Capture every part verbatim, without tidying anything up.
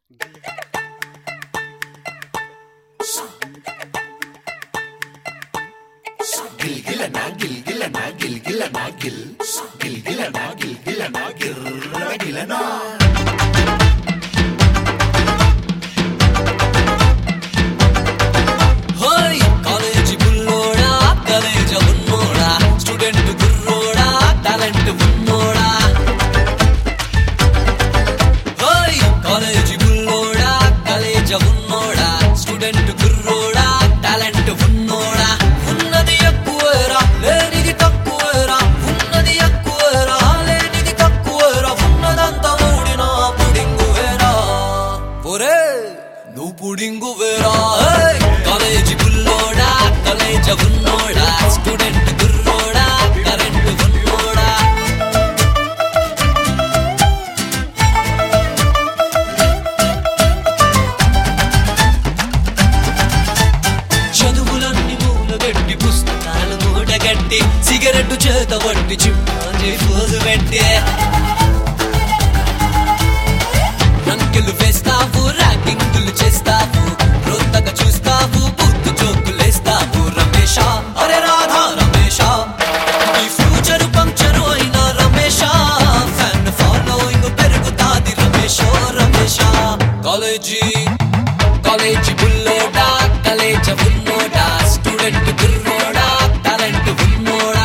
గిల్గిలనా గిల్గిలనా గిల్గిలనా గిల్ గిల్గిలనా గిల్గిలనా గిర్రగిలనా హోయ్ కాలేజీ బుల్లోడా కాలేజీ ఉన్నోడా స్టూడెంట్ గుర్రోడా టాలెంట్ ఉన్నోడా హోయ్ కాలేజీ బుల్లోడా కాలేజీ ఉన్నోడా స్టూడెంట్ గుర్రోడా టాలెంట్ ఉన్నోడా ఉన్నది ఎక్కువరా లేనిది తక్కువరా ఉన్నది ఎక్కువరా లేనిది తక్కువరా ఉన్నదంతా మూడినా పుడింగువేరా ఒరే నువ్వు పుడింగువేరా కాలేజీ బుల్లోడా కాలేజీ ఉన్నోడా స్టూడెంట్ గుర్రోడా కరెంట్ ఉన్నోడా చదువులన్నీ మూలగట్టి పుస్తకాలు మూటగట్టి సిగరెట్టు చేత పట్టి చింపాజీ పోజు పెట్టి రంకెలు వేస్తావు ర్యాగింగులు చేస్తావు రోత్తగా చూస్తావు బుద్ధు జోకులేస్తావు రమేష అరే రాధా రమేష నీ ఫ్యూచర్ పంక్చరు అయిన రమేష ఫ్యాన్ ఫాలోయింగ్ పెరుగుతాది రమేష రమేష కాలేజీ కాలేజీ బుల్లోడా కాలేజీ ఉన్నోడా స్టూడెంట్ గుర్రోడా టాలెంట్ ఉన్నోడా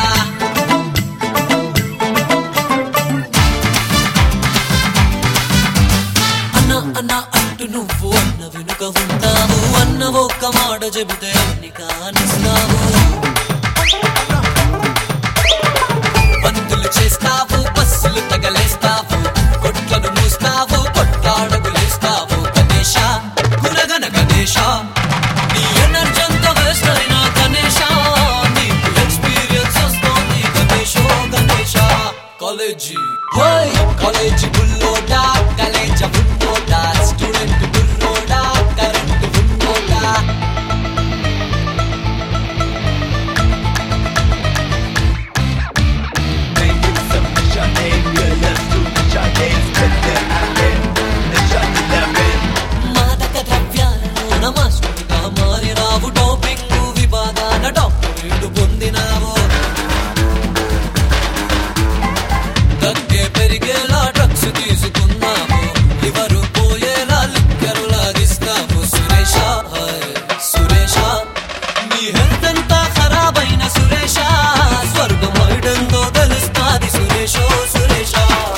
అన్న అన్న అంటూ నువ్వు అన్న వెనుక ఉంటావు అన్న ఒక్క మాట చెబితే అన్ని కానిస్తావు బంతులు చేస్తావు బస్సులు తగలేస్తావు కొట్లను మూస్తావు కొట్లాడగులేస్తావు గణేష గురగన గణేష నీ ఎనర్జీ అంతా వేస్ట్ అయినా గణేష నీకు ఎక్స్పీరియన్స్ వస్తోంది గణేషో గణేష కాలేజీ హోయ్ కాలేజీ బుల్లోడా కాలేజీ ఉన్నోడా స్టూడెంట్ గుర్రోడా కరెంట్ ఉన్నోడా మాదక ద్రవ్యాలలోన మాస్టర్గా మారినావు టాపింగ్ విభాగాన డాక్టరేట్ పొందినావు తగ్గే పెరిగేలా డ్రగ్స్ తీసుకున్నావు లివరు పోయేలా లిక్కరు లాగిస్తావు సురేష హాయ్ సురేష నీ హెల్త్ అంతా ఖరాబైన సురేష స్వర్గం వైడంతో తెలుస్తాది సురేషో సురేష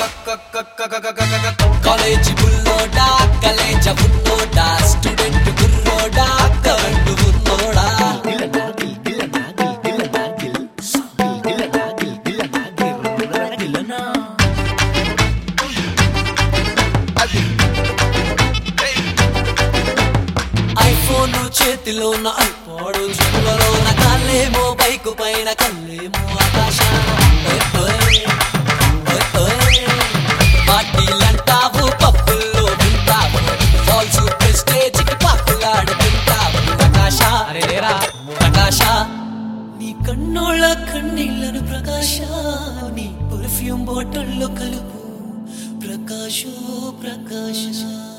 కాలేజీ బుల్లోడా కాలేజీ ఉన్నోడా స్టూడెంట్ గుర్రోడా కరెంట్ ఉన్నోడా గిల్గిలనా గిల్గిలనా గిల్గిలనా గిల్ గిల్గిలనా గిల్గిలనా గిర్రగిలనా ఐఫోన్ చేతిలోన ఐపాడ్ చెవులలోన కాళ్ళేమో బైకు పైన కళ్ళేమో ఆకాశం పార్టీలంటావు పప్పుల్లో వింటావు ఫాల్స్ ప్రెస్టేజ్ కి పాకులాడుతుంటావు ప్రకాశ ప్రకాశ నీ కన్నోళ్ళ కన్నీళ్లను ప్రకాశ నీ పర్ఫ్యూమ్ బాటిల్లో కలుపు ప్రకాశో ప్రకాశ